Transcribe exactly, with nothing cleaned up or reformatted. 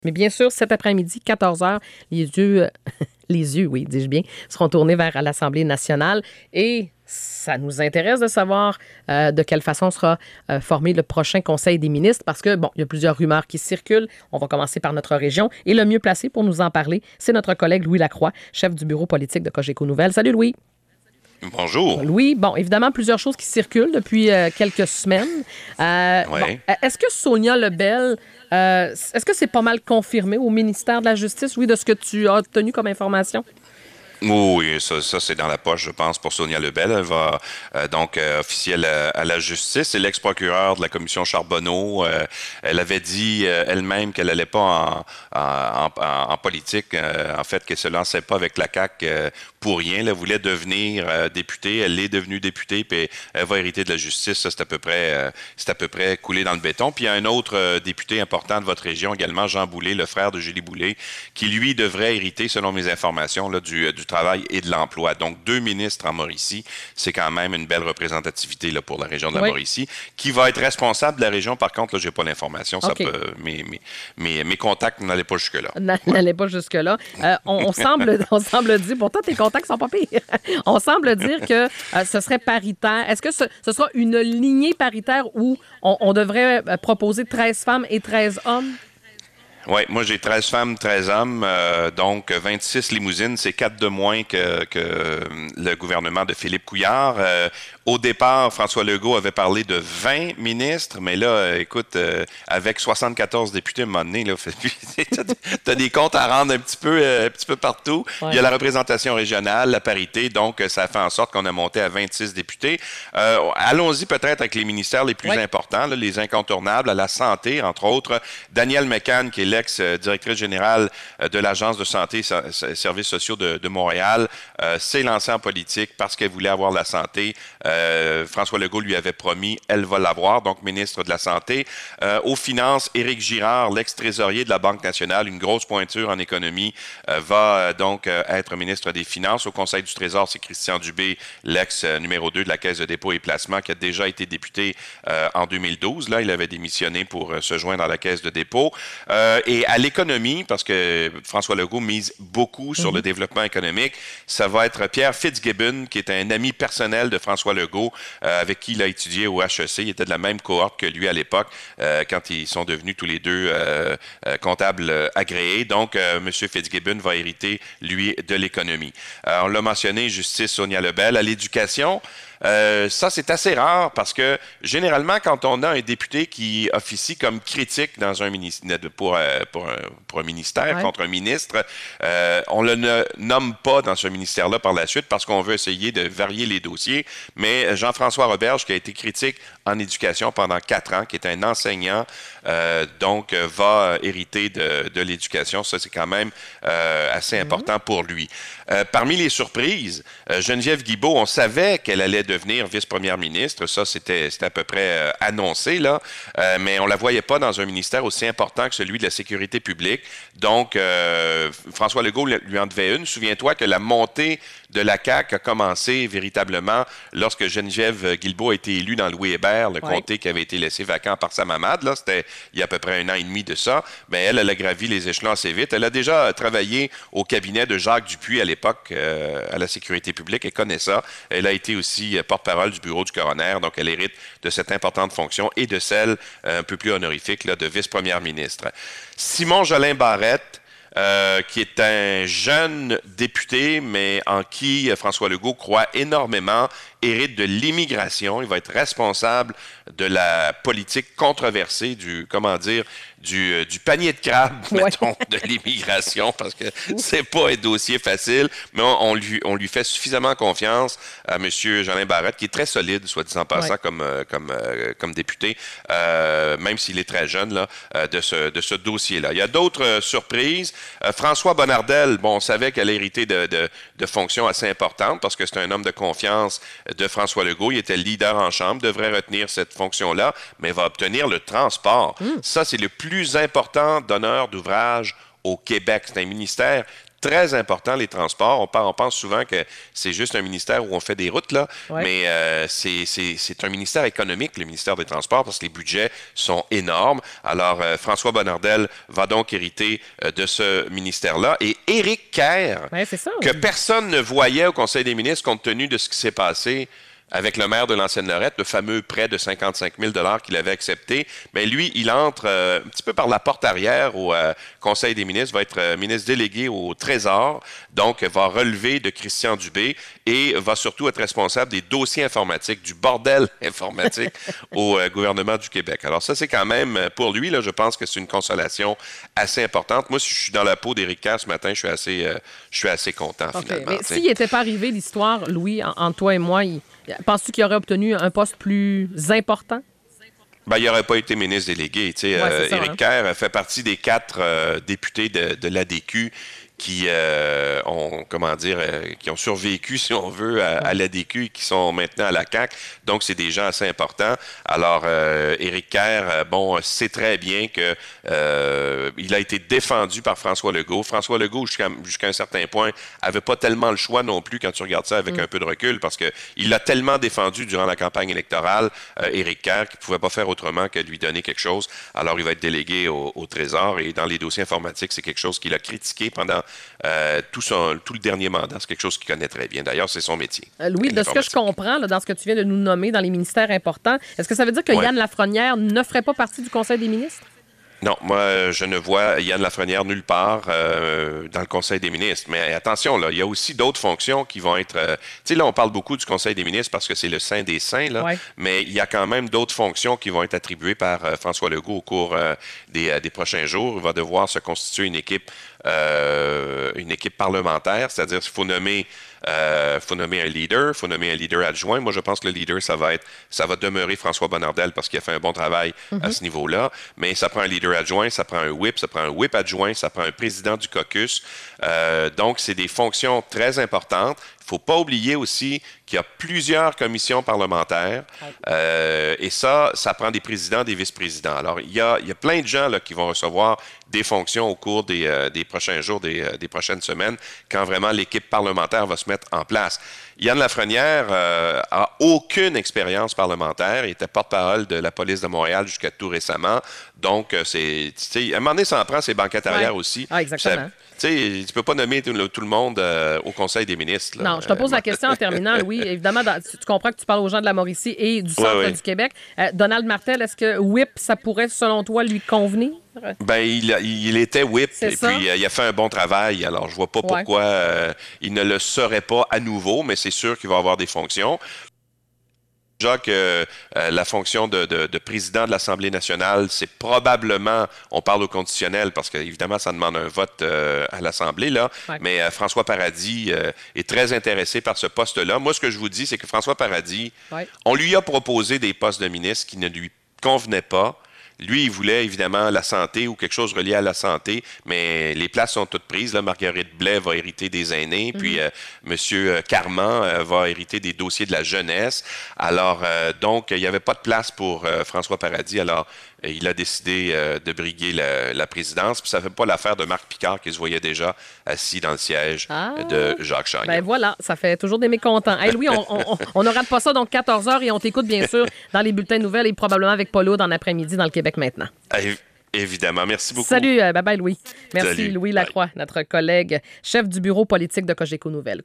Mais bien sûr, cet après-midi, quatorze heures, les yeux, les yeux, oui, dis-je bien, seront tournés vers l'Assemblée nationale et ça nous intéresse de savoir euh, de quelle façon sera euh, formé le prochain Conseil des ministres parce que, bon, il y a plusieurs rumeurs qui circulent. On va commencer par notre région et le mieux placé pour nous en parler, c'est notre collègue Louis Lacroix, chef du bureau politique de Cogeco Nouvelles. Salut Louis. Bonjour. Louis, bon, évidemment, plusieurs choses qui circulent depuis euh, quelques semaines. Euh, Ouais. bon, est-ce que Sonia Lebel, euh, est-ce que c'est pas mal confirmé au ministère de la Justice, oui, de ce que tu as obtenu comme information? Oui, ça, ça c'est dans la poche, je pense, pour Sonia Lebel. Elle va euh, donc euh, officier à la, à la justice. C'est l'ex-procureure de la commission Charbonneau. Euh, elle avait dit euh, elle-même qu'elle n'allait pas en, en, en, en politique, euh, en fait, qu'elle se lançait pas avec la C A Q euh, pour rien. Elle voulait devenir euh, députée. Elle est devenue députée, puis elle va hériter de la justice. Ça, c'est à peu près, euh, c'est à peu près coulé dans le béton. Puis il y a un autre euh, député important de votre région également, Jean Boulet, le frère de Julie Boulet, qui lui devrait hériter, selon mes informations, là, du, du travail et de l'emploi. Donc, deux ministres en Mauricie, c'est quand même une belle représentativité là, pour la région de la Oui. Mauricie. Qui va être responsable de la région, par contre, là, j'ai pas l'information. Ça OK. peut, mes, mes, mes, mes contacts n'allaient pas jusque-là. N'allez pas jusque-là. Euh, on, on, semble, on semble dire, pourtant tes contacts sont pas pires. On semble dire que euh, ce serait paritaire. Est-ce que ce, ce sera une lignée paritaire où on, on devrait euh, proposer treize femmes et treize hommes? Oui, moi j'ai treize femmes, treize hommes, euh, donc vingt-six limousines, c'est quatre de moins que, que le gouvernement de Philippe Couillard. Euh, au départ, François Legault avait parlé de vingt ministres, mais là, euh, écoute, euh, avec soixante-quatorze députés à un moment donné, là, t'as des comptes à rendre un petit peu, euh, un petit peu partout. Ouais. Il y a la représentation régionale, la parité, donc ça fait en sorte qu'on a monté à vingt-six députés. Euh, allons-y peut-être avec les ministères les plus Ouais. importants, là, les incontournables, à la santé, entre autres. Danielle McCann, qui est l'ex-directrice générale de l'Agence de santé et services sociaux de, de Montréal, euh, s'est lancée en politique parce qu'elle voulait avoir la santé. Euh, François Legault lui avait promis, elle va l'avoir, donc ministre de la Santé. Euh, aux finances, Éric Girard, l'ex-trésorier de la Banque nationale, une grosse pointure en économie, euh, va euh, donc euh, être ministre des Finances. Au Conseil du Trésor, c'est Christian Dubé, l'ex-numéro deux de la Caisse de dépôt et placement, qui a déjà été député euh, en deux mille douze. Là, il avait démissionné pour euh, se joindre à la Caisse de dépôt. Euh, et à l'économie, parce que François Legault mise beaucoup sur mm-hmm. le développement économique, ça va être Pierre Fitzgibbon, qui est un ami personnel de François Legault, euh, avec qui il a étudié au H E C. Il était de la même cohorte que lui à l'époque, euh, quand ils sont devenus tous les deux euh, euh, comptables euh, agréés. Donc, euh, M. Fitzgibbon va hériter, lui, de l'économie. Euh, on l'a mentionné, justice, Sonia Lebel. À l'éducation, Euh, ça, c'est assez rare parce que généralement, quand on a un député qui officie comme critique dans un ministère, pour, euh, pour, un, pour un ministère Ouais. contre un ministre, euh, on le ne nomme pas dans ce ministère-là par la suite parce qu'on veut essayer de varier les dossiers. Mais Jean-François Roberge, qui a été critique en éducation pendant quatre ans, qui est un enseignant, euh, donc va hériter de, de l'éducation. Ça, c'est quand même euh, assez important mm-hmm. pour lui. Euh, parmi les surprises, euh, Geneviève Guilbeault, on savait qu'elle allait devenir vice-première ministre. Ça, c'était, c'était à peu près euh, annoncé, là. Euh, mais on ne la voyait pas dans un ministère aussi important que celui de la sécurité publique. Donc, euh, François Legault lui en devait une. Souviens-toi que la montée de la C A Q a commencé véritablement lorsque Geneviève Guilbeault a été élue dans Louis Hébert, le ouais. comté qui avait été laissé vacant par sa mamade. Là, c'était il y a à peu près un an et demi de ça. Mais elle, elle a gravi les échelons assez vite. Elle a déjà travaillé au cabinet de Jacques Dupuis à l'époque, euh, à la sécurité publique. Elle connaît ça. Elle a été aussi porte-parole du bureau du coroner, donc elle hérite de cette importante fonction et de celle euh, un peu plus honorifique là, de vice-première ministre. Simon Jolin Barrette, euh, qui est un jeune député, mais en qui François Legault croit énormément, hérite de l'immigration. Il va être responsable de la politique controversée, du, comment dire, du, du panier de crabes, ouais. mettons, de l'immigration, parce que c'est pas un dossier facile, mais on, on, lui, on lui fait suffisamment confiance à M. Jolin Barrette, qui est très solide, soit dit en passant, ouais. comme, comme, euh, comme député, euh, même s'il est très jeune, là, euh, de ce, de ce dossier-là. Il y a d'autres euh, surprises. Euh, François Bonnardel, bon, on savait qu'elle héritait de, de, de fonctions assez importantes, parce que c'est un homme de confiance de François Legault. Il était le leader en Chambre, devrait retenir cette fonction-là, mais va obtenir le transport. Mm. Ça, c'est le plus important donneur d'ouvrage au Québec. C'est un ministère très important, les transports. On, par, on pense souvent que c'est juste un ministère où on fait des routes, là, Ouais. mais euh, c'est, c'est, c'est un ministère économique, le ministère des Transports, parce que les budgets sont énormes. Alors, euh, François Bonnardel va donc hériter euh, de ce ministère-là. Et Éric Kerr, Ouais, c'est ça. que personne ne voyait au Conseil des ministres compte tenu de ce qui s'est passé avec le maire de l'ancienne-Lorette, le fameux prêt de cinquante-cinq mille dollars qu'il avait accepté. Mais lui, il entre euh, un petit peu par la porte arrière au euh, Conseil des ministres, va être euh, ministre délégué au Trésor, donc va relever de Christian Dubé et va surtout être responsable des dossiers informatiques, du bordel informatique au euh, gouvernement du Québec. Alors ça, c'est quand même, pour lui, là, je pense que c'est une consolation assez importante. Moi, si je suis dans la peau d'Éric Kerr ce matin, je suis assez, euh, je suis assez content, Okay. finalement. Mais t'sais. s'il n'était pas arrivé l'histoire, Louis, en- entre toi et moi, il- penses-tu qu'il aurait obtenu un poste plus important? Ben, il n'aurait pas été ministre délégué. Tu sais, Ouais, euh, c'est ça, Éric hein. Kerr fait partie des quatre euh, députés de, de l'A D Q qui euh, ont, comment dire, euh, qui ont survécu, si on veut, à, à l'A D Q et qui sont maintenant à la C A Q. Donc, c'est des gens assez importants. Alors, euh, Éric Kerr, euh, bon, sait très bien que euh, il a été défendu par François Legault. François Legault, jusqu'à, jusqu'à un certain point, avait pas tellement le choix non plus quand tu regardes ça avec mm. un peu de recul, parce que il l'a tellement défendu durant la campagne électorale, euh, Éric Kerr, qu'il pouvait pas faire autrement que de lui donner quelque chose. Alors, il va être délégué au, au Trésor et dans les dossiers informatiques, c'est quelque chose qu'il a critiqué pendant Euh, tout, son, tout le dernier mandat. C'est quelque chose qu'il connaît très bien. D'ailleurs, c'est son métier. Euh, Louis, de ce que je comprends, là, dans ce que tu viens de nous nommer dans les ministères importants, est-ce que ça veut dire que ouais. Yann Lafrenière ne ferait pas partie du Conseil des ministres? Non, moi, je ne vois Yann Lafrenière nulle part euh, dans le Conseil des ministres. Mais attention, là, il y a aussi d'autres fonctions qui vont être... Euh, tu sais, là, on parle beaucoup du Conseil des ministres parce que c'est le saint des saints, là, ouais. mais il y a quand même d'autres fonctions qui vont être attribuées par euh, François Legault au cours euh, des, euh, des prochains jours. Il va devoir se constituer une équipe, euh, une équipe parlementaire, c'est-à-dire qu'il faut nommer... Euh, faut nommer un leader, faut nommer un leader adjoint. Moi, je pense que le leader, ça va être, ça va demeurer François Bonnardel parce qu'il a fait un bon travail mm-hmm. à ce niveau-là. Mais ça prend un leader adjoint, ça prend un whip, ça prend un whip adjoint, ça prend un président du caucus. Euh, donc, c'est des fonctions très importantes. Il ne faut pas oublier aussi qu'il y a plusieurs commissions parlementaires euh, et ça, ça prend des présidents, des vice-présidents. Alors, il y a, il y a plein de gens là, qui vont recevoir des fonctions au cours des, euh, des prochains jours, des, euh, des prochaines semaines, quand vraiment l'équipe parlementaire va se mettre en place. Yann Lafrenière euh, a aucune expérience parlementaire. Il était porte-parole de la police de Montréal jusqu'à tout récemment. Donc, c'est, tu sais, à un moment donné, ça en prend ses banquettes arrière ouais. aussi. Ah, exactement. Tu sais, tu peux pas nommer tout le, tout le monde euh, au Conseil des ministres. Là. Non, je te pose euh, la question en terminant, Louis. Évidemment, dans, tu, tu comprends que tu parles aux gens de la Mauricie et du centre ouais, ouais. du Québec. Euh, Donald Martel, est-ce que whip, ça pourrait, selon toi, lui convenir? Ben, il, il était whip C'est et ça. puis euh, il a fait un bon travail. Alors, je vois pas ouais. pourquoi euh, il ne le serait pas à nouveau, mais c'est sûr qu'il va avoir des fonctions. Déjà que euh, la fonction de, de, de président de l'Assemblée nationale, c'est probablement, on parle au conditionnel parce qu'évidemment, ça demande un vote euh, à l'Assemblée, là, ouais. mais euh, François Paradis euh, est très intéressé par ce poste-là. Moi, ce que je vous dis, c'est que François Paradis, ouais. on lui a proposé des postes de ministre qui ne lui convenaient pas. Lui, il voulait évidemment la santé ou quelque chose relié à la santé, mais les places sont toutes prises. Là, Marguerite Blais va hériter des aînés, mm-hmm. puis euh, M. Carman euh, va hériter des dossiers de la jeunesse. Alors, euh, donc, il n'y avait pas de place pour euh, François Paradis. Alors, euh, il a décidé euh, de briguer la, la présidence. Puis ça ne fait pas l'affaire de Marc Picard qui se voyait déjà assis dans le siège ah, de Jacques Chagnon. Ben voilà, ça fait toujours des mécontents. Hey Louis, on, on, on ne rate pas ça, donc quatorze heures, et on t'écoute bien sûr dans les bulletins de nouvelles et probablement avec Paul Aude en après-midi dans le Québec maintenant. Hey, évidemment. Merci beaucoup. Salut, euh, bye bye Louis. Merci Salut. Louis Lacroix, bye. Notre collègue, chef du bureau politique de Cogeco Nouvelles.